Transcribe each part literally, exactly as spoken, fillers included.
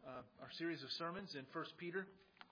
uh, our series of sermons in First Peter.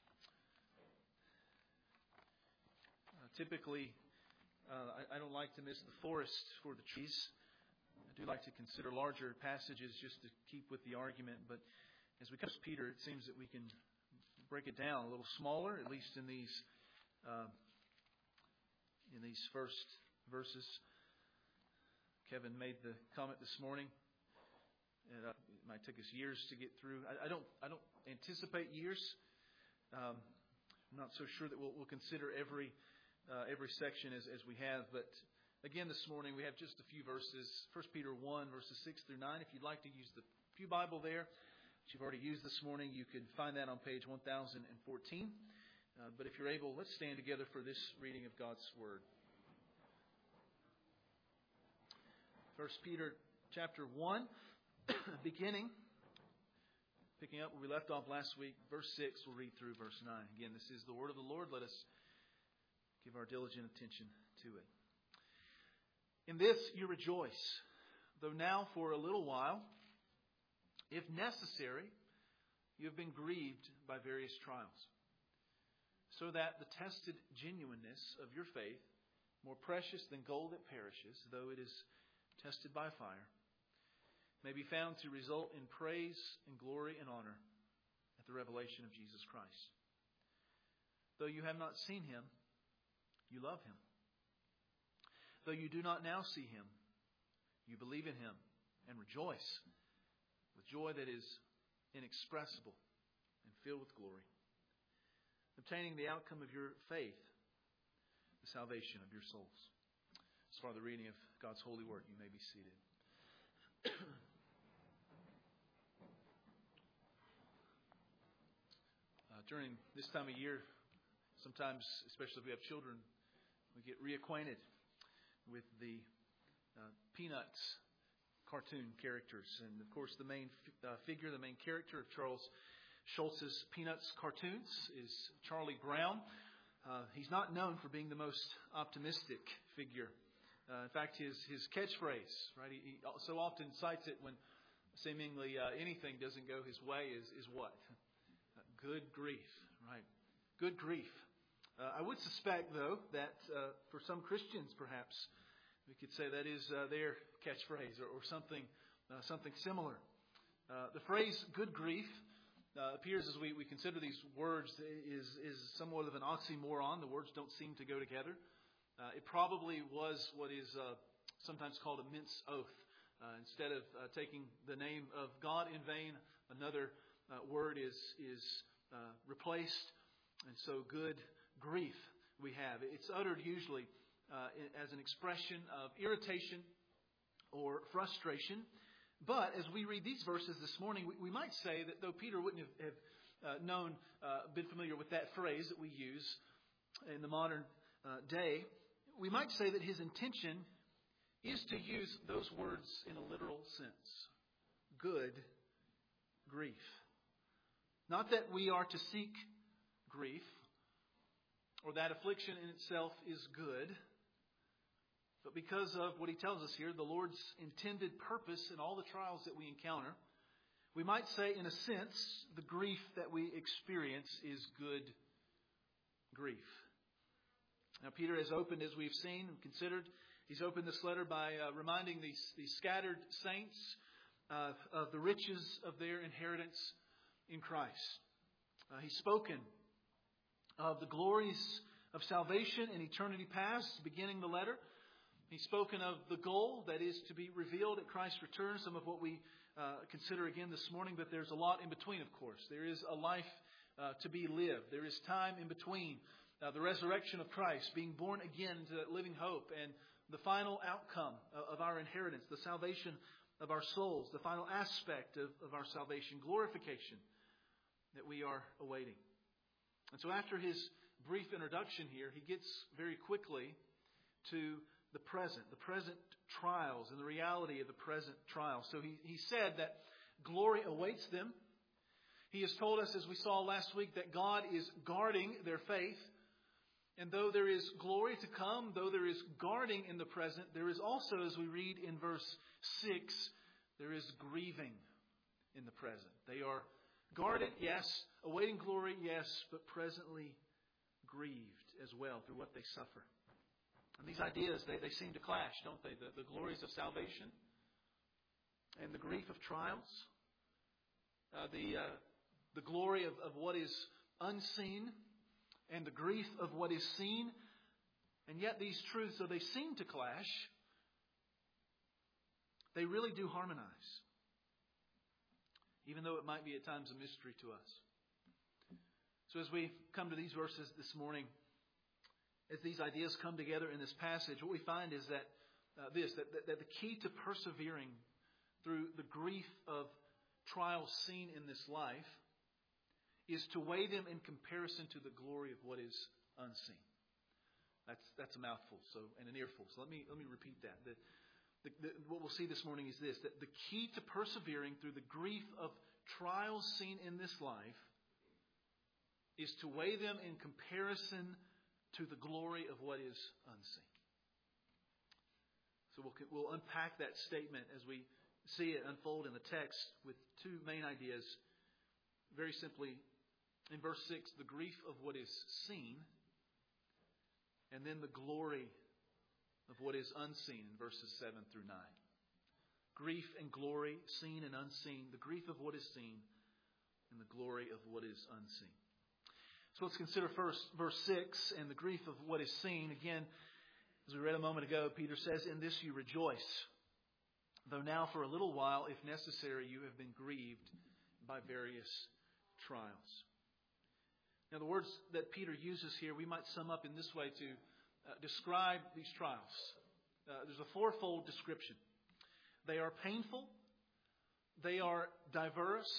Uh, typically, uh, I, I don't like to miss the forest for the trees. I do like to consider larger passages just to keep with the argument. But as we come to Peter, it seems that we can break it down a little smaller, at least in these uh, in these first verses. Kevin made the comment this morning. And, uh, it might take us years to get through. I, I don't. I don't anticipate years. Um, I'm not so sure that we'll, we'll consider every uh, every section as, as we have. But again, this morning we have just a few verses. First Peter one, verses six through nine. If you'd like to use the Pew Bible there, which you've already used this morning, you can find that on page one thousand fourteen. Uh, but if you're able, let's stand together for this reading of God's Word. First Peter chapter one. Beginning, picking up where we left off last week, verse six, we'll read through verse nine. Again, this is the word of the Lord. Let us give our diligent attention to it. In this you rejoice, though now for a little while, if necessary, you have been grieved by various trials, so that the tested genuineness of your faith, more precious than gold that perishes, though it is tested by fire, may be found to result in praise and glory and honor at the revelation of Jesus Christ. Though you have not seen Him, you love Him. Though you do not now see Him, you believe in Him and rejoice with joy that is inexpressible and filled with glory, obtaining the outcome of your faith, the salvation of your souls. As far as the reading of God's holy word, you may be seated. Uh, during this time of year, sometimes, especially if we have children, we get reacquainted with the uh, Peanuts cartoon characters. And of course, the main f- uh, figure, the main character of Charles Schulz's Peanuts cartoons is Charlie Brown. Uh, he's not known for being the most optimistic figure. Uh, in fact, his his catchphrase, right? He, he so often cites it when seemingly uh, anything doesn't go his way. Is is what? Uh, good grief, right? Good grief. Uh, I would suspect, though, that uh, for some Christians, perhaps we could say that is uh, their catchphrase or, or something uh, something similar. Uh, the phrase "good grief" uh, appears as we, we consider these words is is somewhat of an oxymoron. The words don't seem to go together. Uh, it probably was what is uh, sometimes called a mince oath. Uh, instead of uh, taking the name of God in vain, another uh, word is is uh, replaced. And so good grief we have. It's uttered usually uh, as an expression of irritation or frustration. But as we read these verses this morning, we, we might say that though Peter wouldn't have, have uh, known, uh, been familiar with that phrase that we use in the modern uh, day, we might say that his intention is to use those words in a literal sense. Good grief. Not that we are to seek grief or that affliction in itself is good, but because of what he tells us here, the Lord's intended purpose in all the trials that we encounter, we might say, in a sense, the grief that we experience is good grief. Now, Peter has opened, as we've seen and considered, he's opened this letter by uh, reminding these, these scattered saints uh, of the riches of their inheritance in Christ. Uh, he's spoken of the glories of salvation in eternity past, beginning the letter. He's spoken of the goal that is to be revealed at Christ's return, some of what we uh, consider again this morning, but there's a lot in between, of course. There is a life uh, to be lived. There is time in between. Uh, the resurrection of Christ, being born again into that living hope, and the final outcome of, of our inheritance, the salvation of our souls, the final aspect of, of our salvation, glorification that we are awaiting. And so after his brief introduction here, he gets very quickly to the present, the present trials and the reality of the present trials. So he, he said that glory awaits them. He has told us, as we saw last week, that God is guarding their faith. And though there is glory to come, though there is guarding in the present, there is also, as we read in verse six, there is grieving in the present. They are Guarded, yes. Awaiting glory, yes. But presently grieved as well through what they suffer. And these ideas, they, they seem to clash, don't they? The, the glories of salvation and the grief of trials. Uh, the, uh, the glory of, of what is unseen and the grief of what is seen. And yet these truths, though they seem to clash, they really do harmonize. Even though it might be at times a mystery to us. So as we come to these verses this morning, as these ideas come together in this passage, what we find is that uh, this, that, that, that the key to persevering through the grief of trials seen in this life is to weigh them in comparison to the glory of what is unseen. That's that's a mouthful, so and an earful. So let me let me repeat that. The, the, the, what we'll see this morning is this: that the key to persevering through the grief of trials seen in this life is to weigh them in comparison to the glory of what is unseen. So we'll, we'll unpack that statement as we see it unfold in the text with two main ideas. Very simply, in verse six, the grief of what is seen, and then the glory of what is unseen in verses seven through nine. Grief and glory, seen and unseen. The grief of what is seen and the glory of what is unseen. So let's consider first verse six and the grief of what is seen. Again, as we read a moment ago, Peter says, "In this you rejoice, though now for a little while, if necessary, you have been grieved by various trials." Now the words that Peter uses here, we might sum up in this way to uh, describe these trials. Uh, there's a fourfold description. They are painful, they are diverse,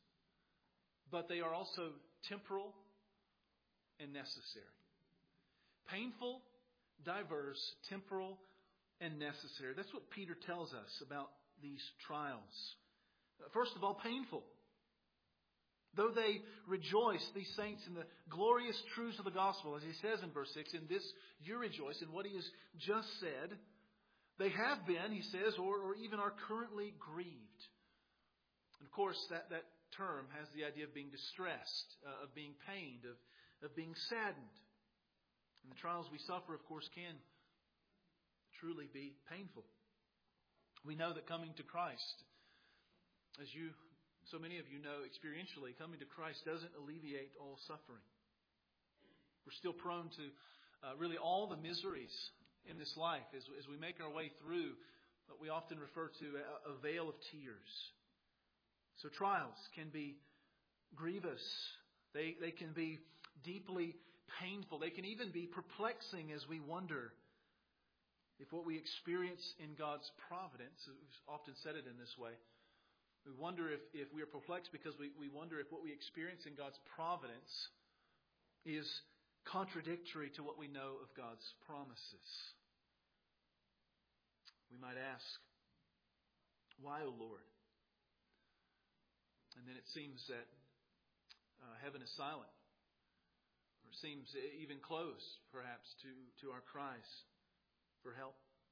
but they are also temporal and necessary. Painful, diverse, temporal, and necessary. That's what Peter tells us about these trials. First of all, painful. Though they rejoice, these saints, in the glorious truths of the gospel, as he says in verse six, in this you rejoice, in what he has just said, they have been, he says, or, or even are currently grieved. And of course, that, that term has the idea of being distressed, uh, of being pained, of of being saddened. And the trials we suffer, of course, can truly be painful. We know that coming to Christ, as you, so many of you know experientially, coming to Christ doesn't alleviate all suffering. We're still prone to uh, really all the miseries in this life as, as we make our way through what we often refer to a, a veil of tears. So trials can be grievous. They, they can be deeply painful. They can even be perplexing as we wonder if what we experience in God's providence, we've often said it in this way, we wonder if, if we are perplexed because we, we wonder if what we experience in God's providence is contradictory to what we know of God's promises. We might ask, why, O Lord? And then it seems that uh, heaven is silent. Or seems even closed, perhaps, to, to our cries for help.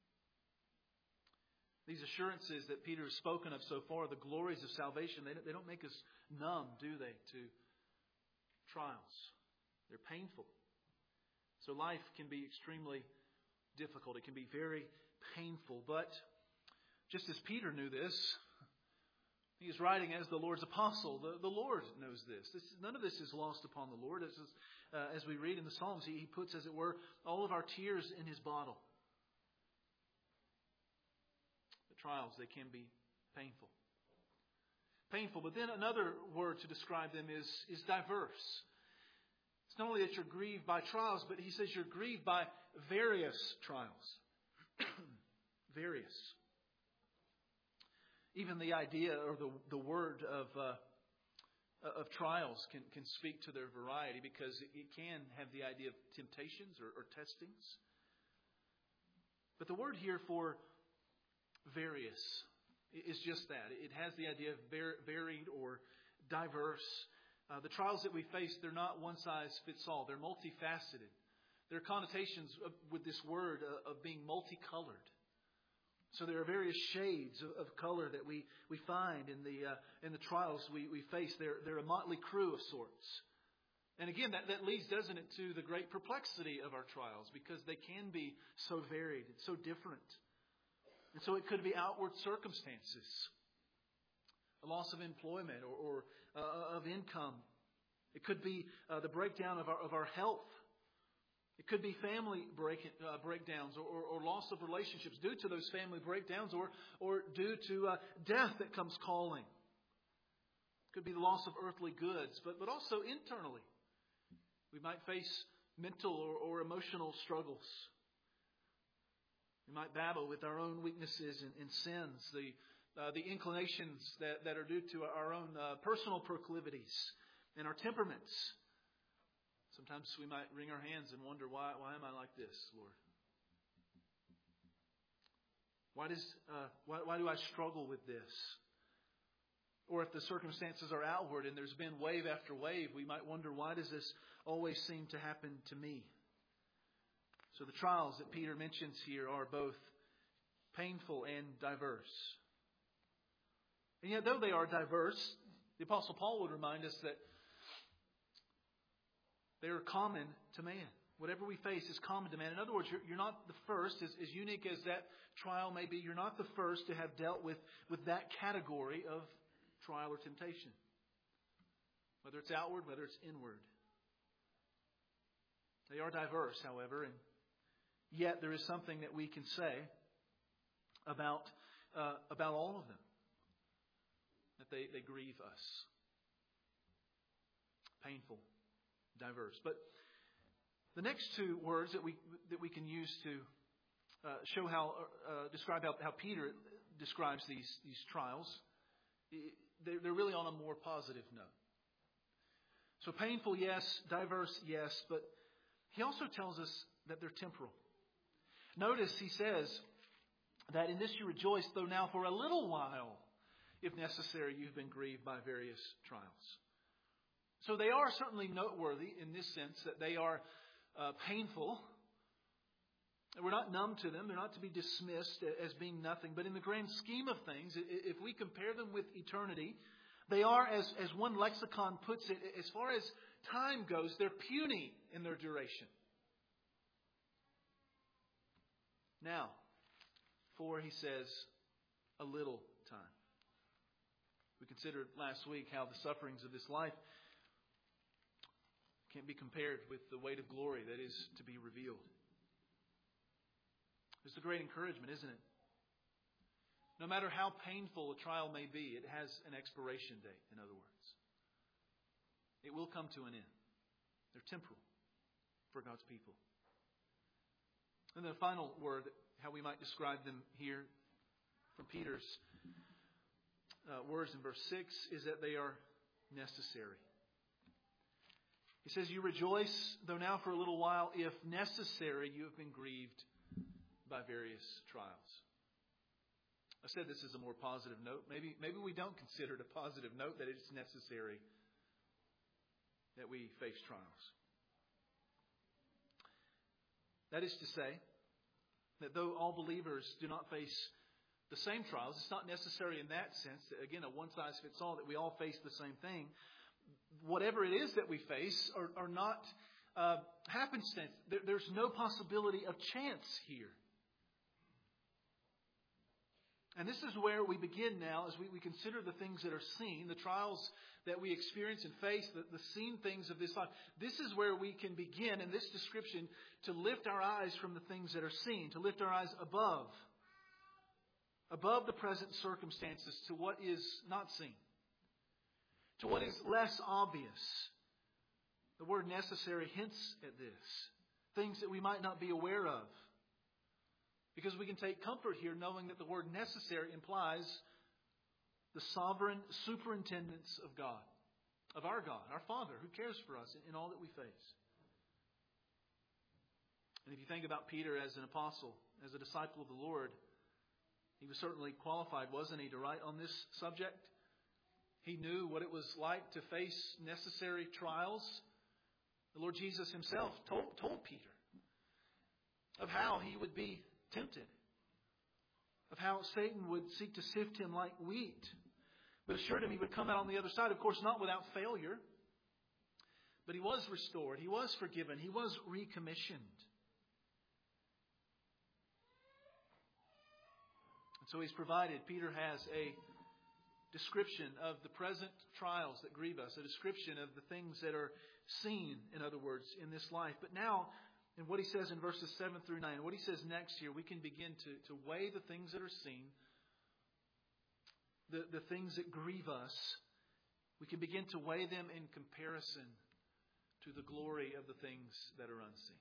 These assurances that Peter has spoken of so far, the glories of salvation, they, they don't make us numb, do they, to trials? They're painful. So life can be extremely difficult. It can be very painful. But just as Peter knew this, he is writing as the Lord's apostle. The, the Lord knows this. this. None of this is lost upon the Lord. As, uh, as we read in the Psalms, he, he puts, as it were, all of our tears in His bottle. The trials, they can be painful. Painful. But then another word to describe them is, is diverse. It's not only that you're grieved by trials, but he says you're grieved by various trials. Various. Even the idea or the the word of uh, of trials can, can speak to their variety, because it, it can have the idea of temptations or, or testings. But the word here for various is just that. It has the idea of varied or diverse. Uh, the trials that we face, they're not one size fits all. They're multifaceted. There are connotations of, with this word uh, of being multicolored. So there are various shades of, of color that we, we find in the uh, in the trials we, we face. They're, they're a motley crew of sorts. And again, that, that leads, doesn't it, to the great perplexity of our trials, because they can be so varied and so different. And so it could be outward circumstances, a loss of employment or, or uh, of income. It could be uh, the breakdown of our of our health. It could be family break, uh, breakdowns or, or, or loss of relationships due to those family breakdowns, or or due to uh, death that comes calling. It could be the loss of earthly goods, but but also internally. We might face mental or, or emotional struggles. We might battle with our own weaknesses and, and sins, the uh, the inclinations that, that are due to our own uh, personal proclivities and our temperaments. Sometimes we might wring our hands and wonder, why why am I like this, Lord? Why does uh, why, why do I struggle with this? Or if the circumstances are outward and there's been wave after wave, we might wonder, why does this always seem to happen to me? So the trials that Peter mentions here are both painful and diverse. And yet, though they are diverse, the Apostle Paul would remind us that they are common to man. Whatever we face is common to man. In other words, you're, you're not the first, as, as unique as that trial may be, you're not the first to have dealt with, with that category of trial or temptation. Whether it's outward, whether it's inward. They are diverse, however, and yet there is something that we can say about uh, about all of them. That they, they grieve us. Painful, diverse. But the next two words that we that we can use to uh, show how uh, describe how, how Peter describes these these trials, they're, they're really on a more positive note. So painful, yes. Diverse, yes. But he also tells us that they're temporal. Notice he says that in this you rejoice, though now for a little while, if necessary, you've been grieved by various trials. So they are certainly noteworthy in this sense that they are uh, painful. We're not numb to them. They're not to be dismissed as being nothing. But in the grand scheme of things, if we compare them with eternity, they are, as, as one lexicon puts it, as far as time goes, they're puny in their duration. Now, for, he says, a little time. We considered last week how the sufferings of this life can't be compared with the weight of glory that is to be revealed. It's a great encouragement, isn't it? No matter how painful a trial may be, it has an expiration date, in other words. It will come to an end. They're temporal for God's people. And the final word, how we might describe them here from Peter's uh, words in verse six, is that they are necessary. He says, you rejoice, though now for a little while, if necessary, you have been grieved by various trials. I said this is a more positive note. Maybe, maybe we don't consider it a positive note that it's necessary that we face trials. That is to say, that though all believers do not face the same trials, it's not necessary in that sense, that, again, a one-size-fits-all, that we all face the same thing. Whatever it is that we face are, are not uh, happenstance. There, there's no possibility of chance here. And this is where we begin now as we, we consider the things that are seen, the trials that we experience and face, the, the seen things of this life. This is where we can begin in this description to lift our eyes from the things that are seen, to lift our eyes above, above the present circumstances to what is not seen, to what is less obvious. The word necessary hints at this. Things that we might not be aware of. Because we can take comfort here knowing that the word necessary implies the sovereign superintendence of God, of our God, our Father, who cares for us in all that we face. And if you think about Peter as an apostle, as a disciple of the Lord, he was certainly qualified, wasn't he, to write on this subject? He knew what it was like to face necessary trials. The Lord Jesus himself told, told Peter of how he would be tempted, of how Satan would seek to sift him like wheat, but assured him he would come out on the other side, of course, not without failure. But he was restored. He was forgiven. He was recommissioned. And so he's provided, Peter has a description of the present trials that grieve us, a description of the things that are seen, in other words, in this life. But now, in what he says in verses seven through nine, what he says next here, we can begin to, to weigh the things that are seen, the, the things that grieve us. We can begin to weigh them in comparison to the glory of the things that are unseen.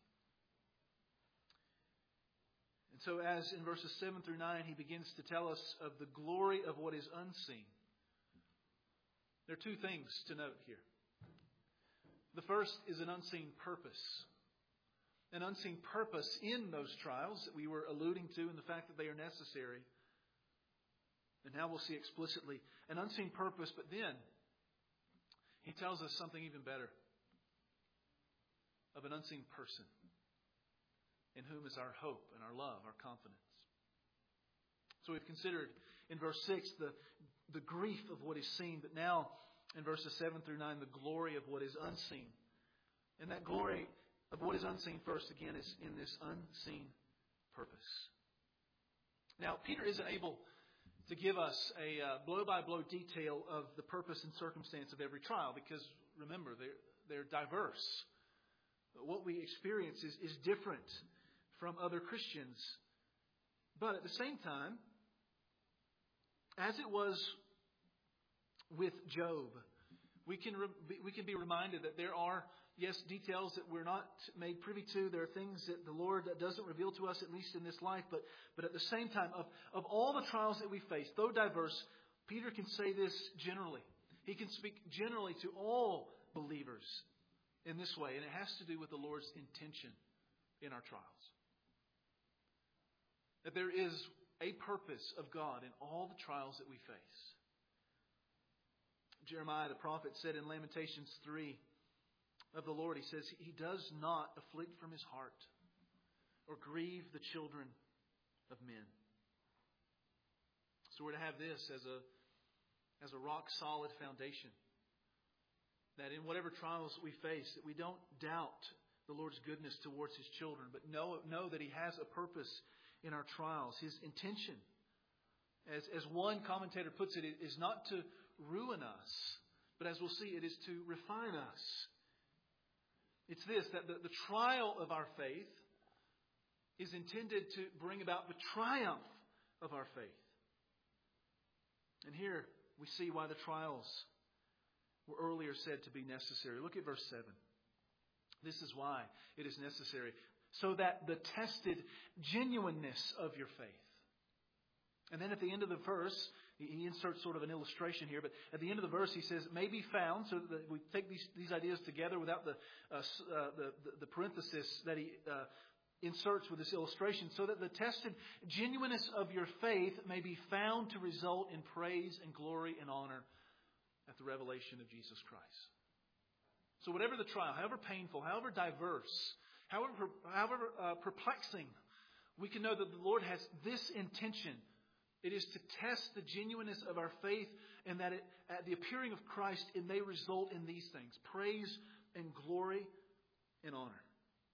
And so as in verses seven through nine, he begins to tell us of the glory of what is unseen. There are two things to note here. The first is an unseen purpose. An unseen purpose in those trials that we were alluding to, and the fact that they are necessary. And now we'll see explicitly an unseen purpose, but then he tells us something even better. Of an unseen person in whom is our hope and our love, our confidence. So we've considered in verse six the, the grief of what is seen, but now in verses seven through nine the glory of what is unseen. And that glory of what is unseen first again is in this unseen purpose. Now Peter isn't able to give us a uh, blow-by-blow detail of the purpose and circumstance of every trial because remember they're, they're diverse. What we experience is, is different from other Christians. But at the same time, as it was with Job, we can re- we can be reminded that there are, yes, details that we're not made privy to. There are things that the Lord doesn't reveal to us, at least in this life. But, but at the same time, of, of all the trials that we face, though diverse, Peter can say this generally. He can speak generally to all believers in this way, and it has to do with the Lord's intention in our trials. That there is a purpose of God in all the trials that we face. Jeremiah the prophet said in Lamentations three of the Lord, he says, He does not afflict from His heart or grieve the children of men. So we're to have this as a, as a rock-solid foundation. That in whatever trials we face, that we don't doubt the Lord's goodness towards His children, but know, know that He has a purpose in our trials. His intention, as, as one commentator puts it, is not to ruin us, but as we'll see, it is to refine us. It's this, that the, the trial of our faith is intended to bring about the triumph of our faith. And here we see why the trials were earlier said to be necessary. Look at verse seven. This is why it is necessary. So that the tested genuineness of your faith. And then at the end of the verse, he inserts sort of an illustration here, but at the end of the verse he says, may be found, so that we take these, these ideas together without the, uh, uh, the, the parenthesis that he uh, inserts with this illustration, so that the tested genuineness of your faith may be found to result in praise and glory and honor at the revelation of Jesus Christ. So whatever the trial, however painful, however diverse, however, however uh, perplexing, we can know that the Lord has this intention. It is to test the genuineness of our faith, and that it, at the appearing of Christ, it may result in these things: praise and glory and honor.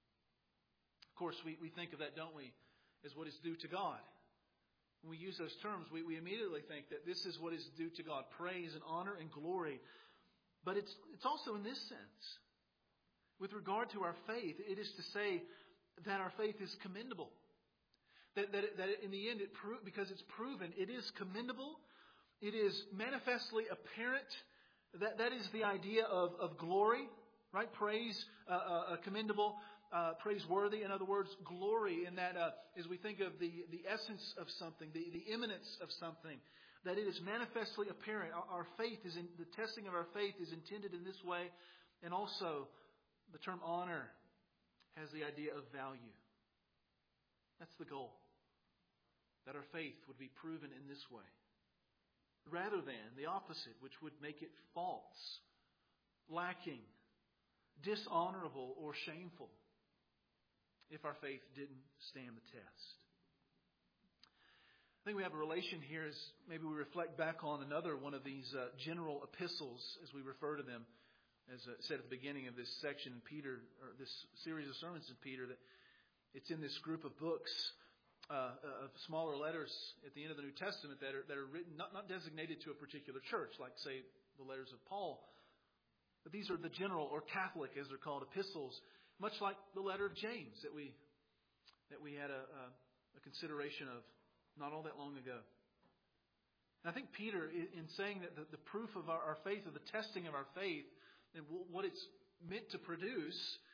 Of course, we, we think of that, don't we, as what is due to God. When we use those terms, we, we immediately think that this is what is due to God: praise and honor and glory. But it's it's also in this sense. With regard to our faith, it is to say that our faith is commendable. That, that, that in the end, it pro- because it's proven, it is commendable. It is manifestly apparent. That, that is the idea of, of glory, right? Praise, uh, uh, commendable, uh, praiseworthy. In other words, glory in that uh, as we think of the, the essence of something, the, the imminence of something, that it is manifestly apparent. Our, our faith is in the testing of our faith is intended in this way, and also the term honor has the idea of value. That's the goal. That our faith would be proven in this way. Rather than the opposite, which would make it false, lacking, dishonorable, or shameful if our faith didn't stand the test. I think we have a relation here as maybe we reflect back on another one of these uh, general epistles, as we refer to them, as I said at the beginning of this section in Peter, or this series of sermons in Peter, that it's in this group of books, uh, of smaller letters at the end of the New Testament that are that are written, not, not designated to a particular church, like, say, the letters of Paul. But these are the general, or Catholic, as they're called, epistles, much like the letter of James that we that we had a, a, a consideration of not all that long ago. And I think Peter, in saying that the, the proof of our, our faith, or the testing of our faith, and what it's meant to produce,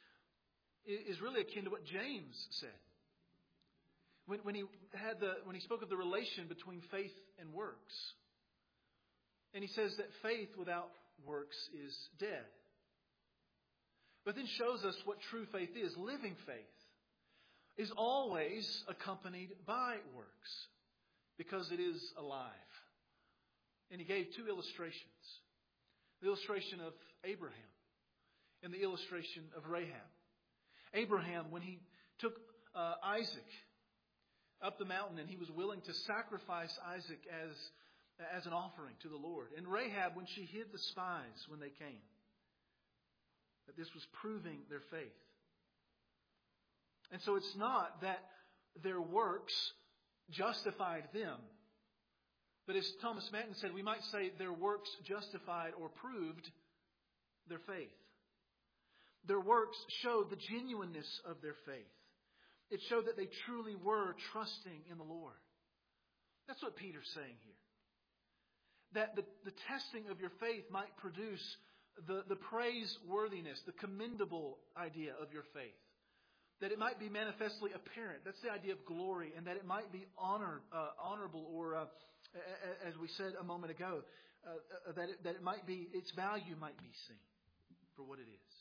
is really akin to what James said. When, when he had the when he spoke of the relation between faith and works. And he says that faith without works is dead. But then shows us what true faith is. Living faith is always accompanied by works, because it is alive. And he gave two illustrations. The illustration of Abraham and the illustration of Rahab. Abraham, when he took uh, Isaac up the mountain and he was willing to sacrifice Isaac as, as an offering to the Lord. And Rahab, when she hid the spies when they came. That this was proving their faith. And so it's not that their works justified them. But as Thomas Manton said, we might say their works justified or proved their faith. Their works showed the genuineness of their faith. It showed that they truly were trusting in the Lord. That's what Peter's saying here. That the, the testing of your faith might produce the, the praiseworthiness, the commendable idea of your faith. That it might be manifestly apparent. That's the idea of glory. And that it might be honor, uh, honorable, or uh, as we said a moment ago, uh, that, it, that it might be, its value might be seen for what it is.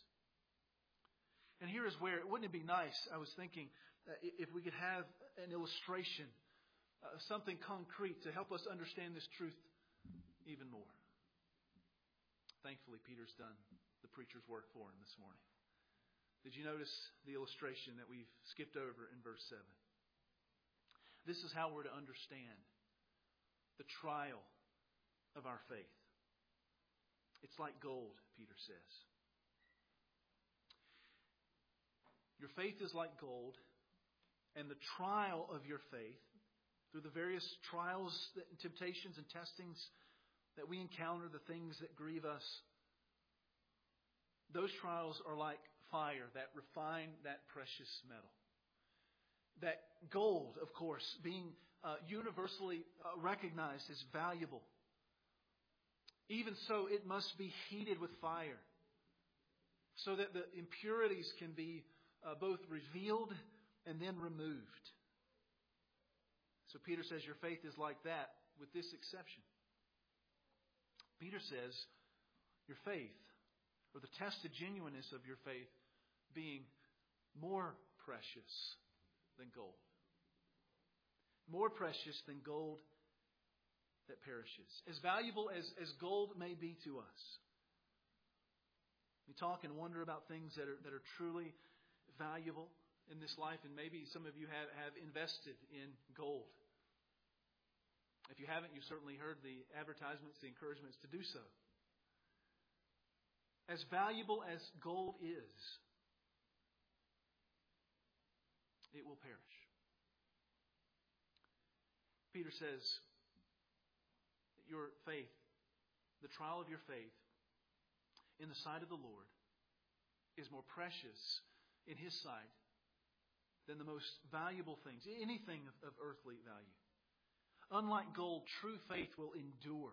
And here is where, wouldn't it be nice, I was thinking, uh, if we could have an illustration, uh, something concrete to help us understand this truth even more. Thankfully, Peter's done the preacher's work for him this morning. Did you notice the illustration that we've skipped over in verse seven? This is how we're to understand the trial of our faith. It's like gold, Peter says. Your faith is like gold, and the trial of your faith, through the various trials, temptations, and testings that we encounter, the things that grieve us, those trials are like fire that refine that precious metal. That gold, of course, being uh, universally uh, recognized as valuable. Even so, it must be heated with fire so that the impurities can be uh, both revealed and then removed. So Peter says your faith is like that, with this exception. Peter says your faith, or the tested genuineness of your faith, being more precious than gold. More precious than gold that perishes. As valuable as, as gold may be to us. We talk and wonder about things that are that are truly valuable in this life, and maybe some of you have, have invested in gold. If you haven't, you've certainly heard the advertisements, the encouragements to do so. As valuable as gold is, it will perish. Peter says that your faith, the trial of your faith in the sight of the Lord, is more precious in His sight than the most valuable things, anything of, of earthly value. Unlike gold, true faith will endure.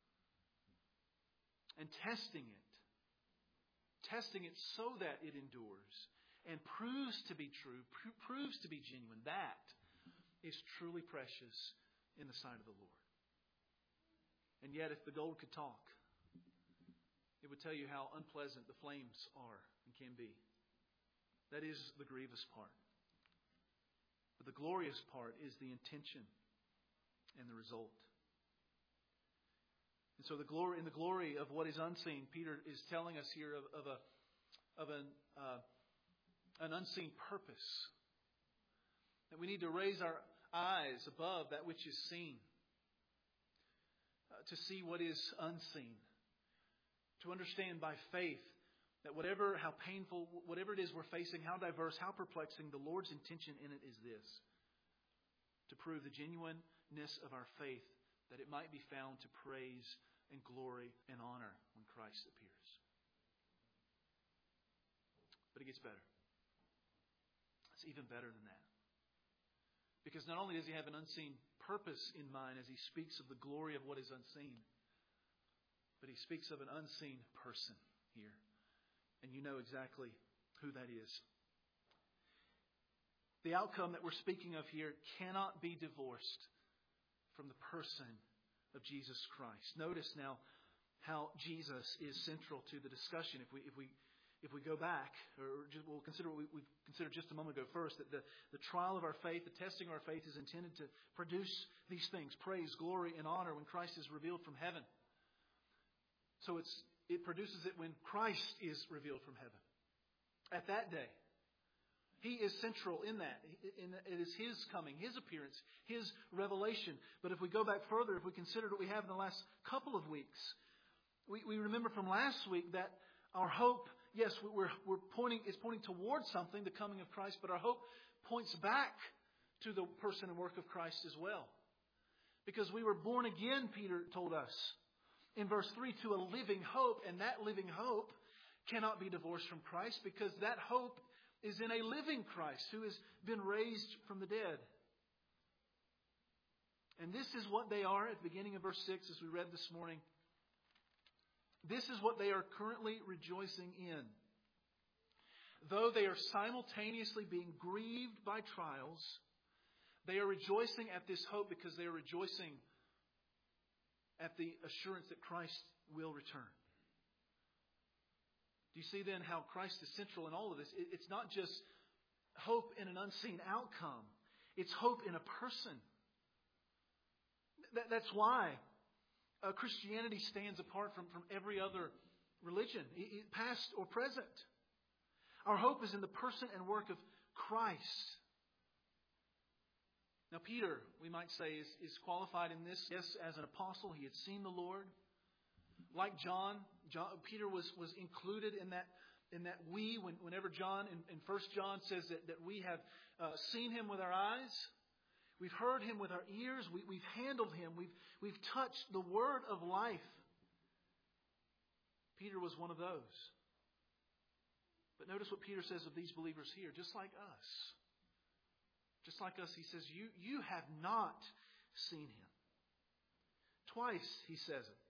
And testing it, testing it so that it endures and proves to be true, pr- proves to be genuine, that is truly precious in the sight of the Lord. And yet, if the gold could talk, it would tell you how unpleasant the flames are and can be. That is the grievous part. But the glorious part is the intention and the result. And so the glory, in the glory of what is unseen, Peter is telling us here of, of a of an uh, an unseen purpose. That we need to raise our eyes above that which is seen, uh, to see what is unseen, to understand by faith that whatever, how painful, whatever it is we're facing, how diverse, how perplexing, the Lord's intention in it is this: to prove the genuineness of our faith, that it might be found to praise and glory and honor when Christ appears. But it gets better. It's even better than that. Because not only does He have an unseen purpose in mind as He speaks of the glory of what is unseen, but He speaks of an unseen person here. And you know exactly who that is. The outcome that we're speaking of here cannot be divorced from the person of Jesus Christ. Notice now how Jesus is central to the discussion. If we if we if we go back, or just, we'll consider what we, we considered just a moment ago first, that the, the trial of our faith, the testing of our faith, is intended to produce these things: praise, glory, and honor when Christ is revealed from heaven. So it's it produces it when Christ is revealed from heaven. At that day, He is central in that. It is His coming, His appearance, His revelation. But if we go back further, if we consider what we have in the last couple of weeks, we, we remember from last week that our hope, yes, we're, we're pointing, it's pointing towards something, the coming of Christ, but our hope points back to the person and work of Christ as well. Because we were born again, Peter told us in verse three, to a living hope, and that living hope cannot be divorced from Christ, because that hope is in a living Christ who has been raised from the dead. And this is what they are at the beginning of verse six, as we read this morning. This is what they are currently rejoicing in. Though they are simultaneously being grieved by trials, they are rejoicing at this hope because they are rejoicing at the assurance that Christ will return. Do you see then how Christ is central in all of this? It's not just hope in an unseen outcome. It's hope in a person. That's why uh, Christianity stands apart from, from every other religion, past or present. Our hope is in the person and work of Christ. Now Peter, we might say, is, is qualified in this. Yes, as an apostle, he had seen the Lord. Like John, John Peter was, was included in that in that we, when, whenever John in, in First John says that, that we have uh, seen Him with our eyes, we've heard Him with our ears, we, we've handled Him, we've, we've touched the word of life. Peter was one of those. But notice what Peter says of these believers here, just like us. Just like us, he says, you, you have not seen Him. Twice he says it.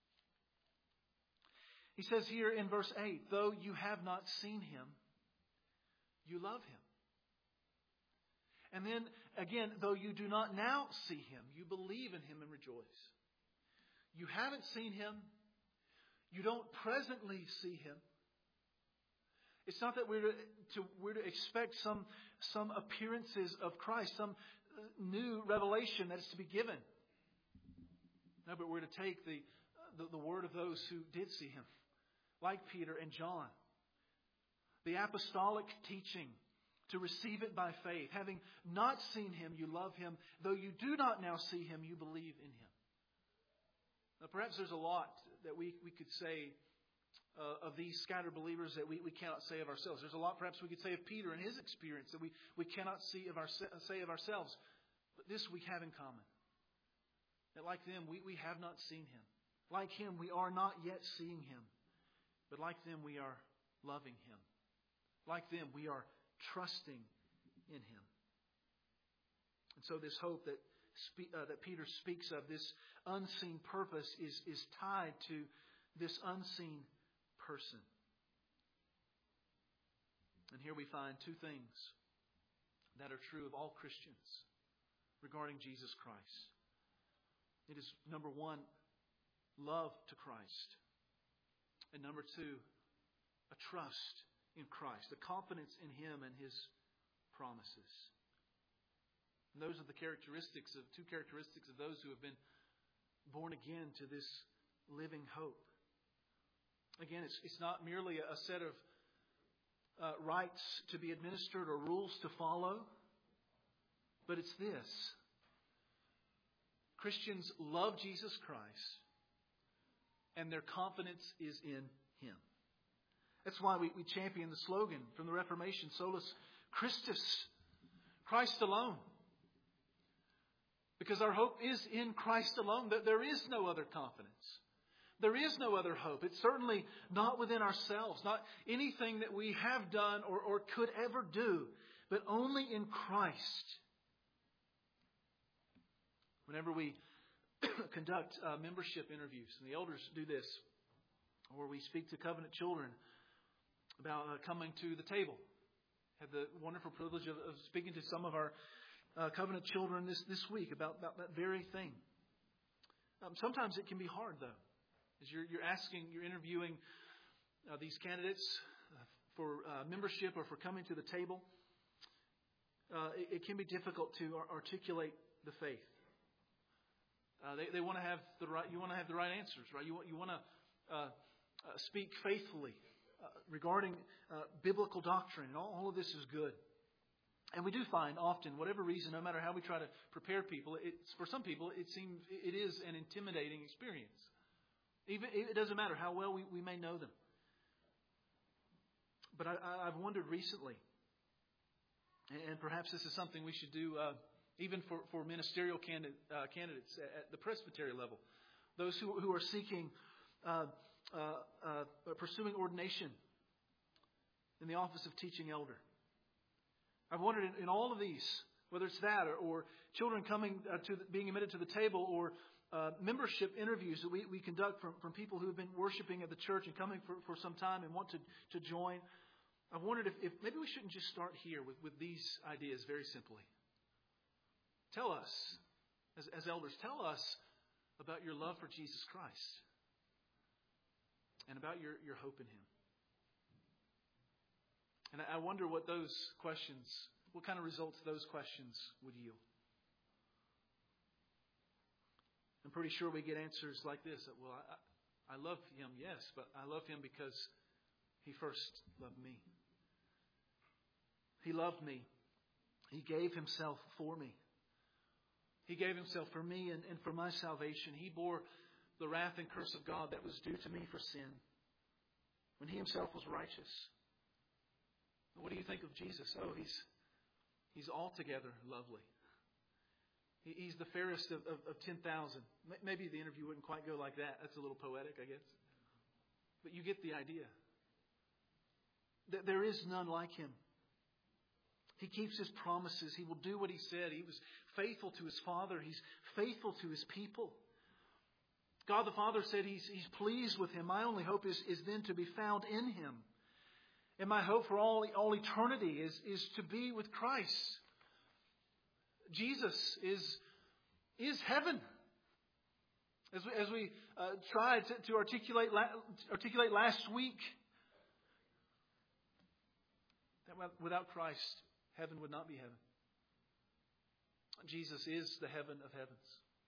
He says here in verse eight, though you have not seen Him, you love Him. And then again, though you do not now see Him, you believe in Him and rejoice. You haven't seen Him. You don't presently see Him. It's not that we're to, to, we're to expect some, some appearances of Christ, some new revelation that is to be given. No, but we're to take the, the, the word of those who did see Him, like Peter and John. The apostolic teaching, to receive it by faith. Having not seen Him, you love Him. Though you do not now see Him, you believe in Him. Now perhaps there's a lot that we, we could say Uh, of these scattered believers that we, we cannot say of ourselves. There's a lot perhaps we could say of Peter and his experience that we, we cannot see of our, say of ourselves. But this we have in common. That like them, we, we have not seen Him. Like Him, we are not yet seeing Him. But like them, we are loving Him. Like them, we are trusting in Him. And so this hope that, spe- uh, that Peter speaks of, this unseen purpose, is, is tied to this unseen person. And here we find two things that are true of all Christians regarding Jesus Christ. It is, number one, love to Christ. And number two, a trust in Christ, a confidence in Him and His promises. And those are the characteristics of two characteristics of those who have been born again to this living hope. Again, it's, it's not merely a set of uh, rites to be administered or rules to follow. But it's this. Christians love Jesus Christ, and their confidence is in Him. That's why we, we champion the slogan from the Reformation, Solus Christus, Christ alone. Because our hope is in Christ alone. There is no other confidence. There is no other hope. It's certainly not within ourselves, not anything that we have done or, or could ever do, but only in Christ. Whenever we conduct uh, membership interviews, and the elders do this, or we speak to covenant children about uh, coming to the table. I had the wonderful privilege of, of speaking to some of our uh, covenant children this, this week about, about that very thing. Um, sometimes it can be hard, though. As you're, you're asking, you're interviewing uh, these candidates uh, for uh, membership or for coming to the table, uh, it, it can be difficult to articulate the faith. Uh, they they want to have the right. You want to have the right answers, right? You want you want to uh, uh, speak faithfully uh, regarding uh, biblical doctrine, and all, all of this is good. And we do find often, whatever reason, no matter how we try to prepare people, it's for some people it seems it is an intimidating experience. Even it doesn't matter how well we, we may know them. But I, I've wondered recently, and perhaps this is something we should do. Uh, Even for, for ministerial candidate, uh, candidates at the presbytery level. Those who, who are seeking, uh, uh, uh, pursuing ordination in the office of teaching elder. I've wondered in, in all of these, whether it's that or, or children coming uh, to the, being admitted to the table, or uh, membership interviews that we, we conduct from, from people who have been worshiping at the church and coming for, for some time and want to, to join. I've wondered if, if maybe we shouldn't just start here with, with these ideas very simply. Tell us, as, as elders, tell us about your love for Jesus Christ and about your, your hope in Him. And I wonder what those questions, what kind of results those questions would yield. I'm pretty sure we get answers like this. Well, I, I love Him, yes, but I love Him because He first loved me. He loved me. He gave Himself for me. He gave Himself for me and, and for my salvation. He bore the wrath and curse of God that was due to me for sin, when He Himself was righteous. What do you think of Jesus? Oh, He's He's altogether lovely. He, he's the fairest of, of, of ten thousand. Maybe the interview wouldn't quite go like that. That's a little poetic, I guess. But you get the idea. There is none like Him. He keeps His promises. He will do what He said. He was faithful to His Father. He's faithful to His people. God the Father said He's, he's pleased with him. My only hope is, is then to be found in Him. And my hope for all, all eternity is, is to be with Christ. Jesus is, is heaven. As we, as we uh, tried to, to articulate, articulate last week, that without Christ, heaven would not be heaven. Jesus is the heaven of heavens.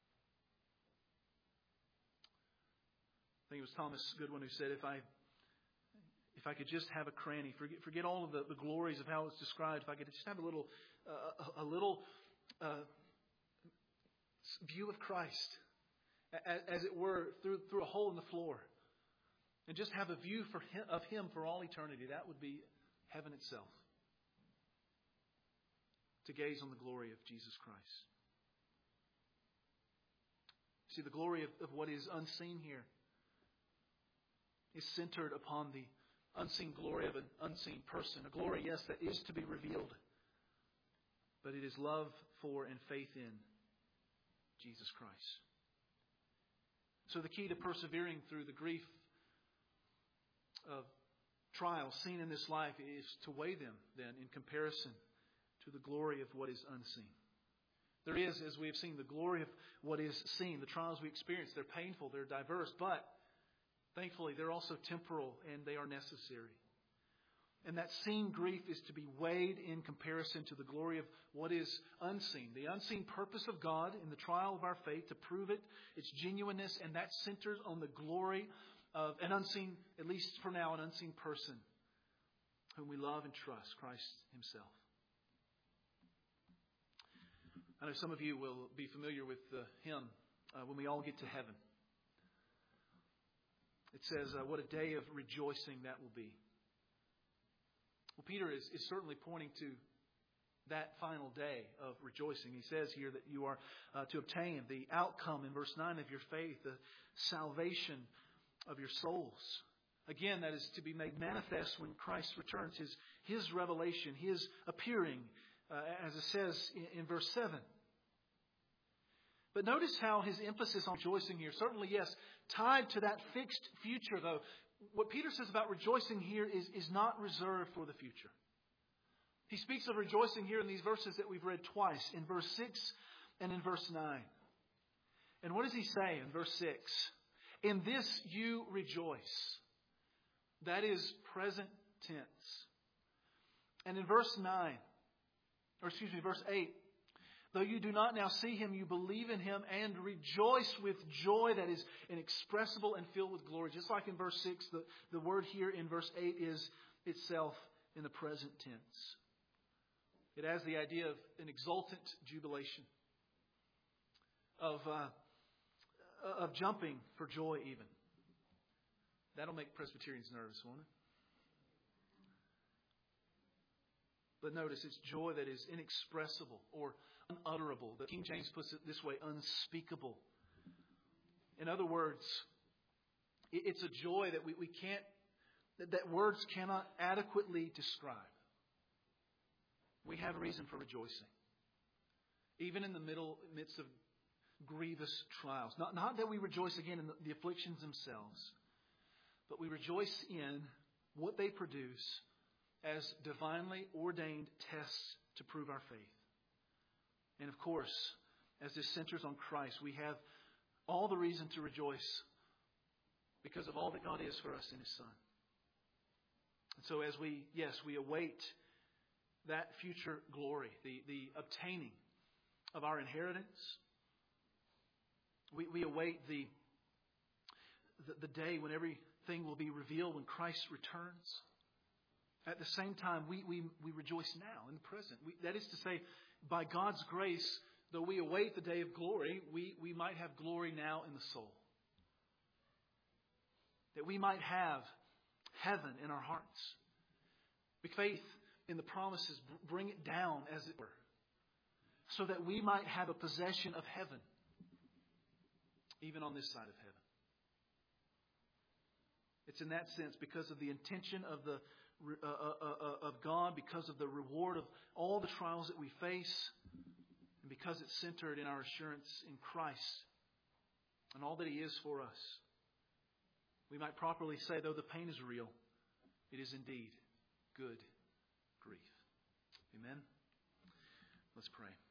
I think it was Thomas Goodwin who said, if I if I could just have a cranny, forget, forget all of the, the glories of how it's described, if I could just have a little uh, a, a little uh, view of Christ, as, as it were, through through a hole in the floor, and just have a view for him, of Him for all eternity, that would be heaven itself. To gaze on the glory of Jesus Christ. See, the glory of, of what is unseen here is centered upon the unseen glory of an unseen person. A glory, yes, that is to be revealed. But it is love for and faith in Jesus Christ. So the key to persevering through the grief of trials seen in this life is to weigh them then in comparison to the glory of what is unseen. There is, as we have seen, the glory of what is seen. The trials we experience, they're painful, they're diverse, but thankfully they're also temporal and they are necessary. And that seen grief is to be weighed in comparison to the glory of what is unseen. The unseen purpose of God in the trial of our faith to prove it, its genuineness, and that centers on the glory of an unseen, at least for now, an unseen person whom we love and trust, Christ Himself. I know some of you will be familiar with the hymn, uh, When We All Get to Heaven. It says, uh, what a day of rejoicing that will be. Well, Peter is, is certainly pointing to that final day of rejoicing. He says here that you are uh, to obtain the outcome in verse nine of your faith, the salvation of your souls. Again, that is to be made manifest when Christ returns, His, his revelation, His appearing, uh, as it says in, in verse seven. But notice how his emphasis on rejoicing here, certainly, yes, tied to that fixed future, though. What Peter says about rejoicing here is, is not reserved for the future. He speaks of rejoicing here in these verses that we've read twice, in verse six and in verse nine. And what does he say in verse six? In this you rejoice. That is present tense. And in verse nine, or excuse me, verse eight, though you do not now see Him, you believe in Him and rejoice with joy that is inexpressible and filled with glory. Just like in verse six, the, the word here in verse eight is itself in the present tense. It has the idea of an exultant jubilation, of uh, of jumping for joy even. That'll make Presbyterians nervous, won't it? But notice, it's joy that is inexpressible or unutterable. The King James puts it this way, unspeakable. In other words, it's a joy that we, we can't, that, that words cannot adequately describe. We have reason for rejoicing. Even in the middle, midst of grievous trials. Not, not that we rejoice again in the, the afflictions themselves, but we rejoice in what they produce as divinely ordained tests to prove our faith. And of course, as this centers on Christ, we have all the reason to rejoice because of all that God is for us in His Son. And so as we, yes, we await that future glory, the, the obtaining of our inheritance, we, we await the, the, the day when everything will be revealed, when Christ returns. At the same time, we, we, we rejoice now in the present. We, that is to say, by God's grace, though we await the day of glory, we, we might have glory now in the soul. That we might have heaven in our hearts. With faith in the promises, bring it down, as it were, so that we might have a possession of heaven, even on this side of heaven. It's in that sense, because of the intention of the uh, uh, uh, of God, because of the reward of all the trials that we face, and because it's centered in our assurance in Christ and all that He is for us, we might properly say, though the pain is real, it is indeed good grief. Amen. Let's pray.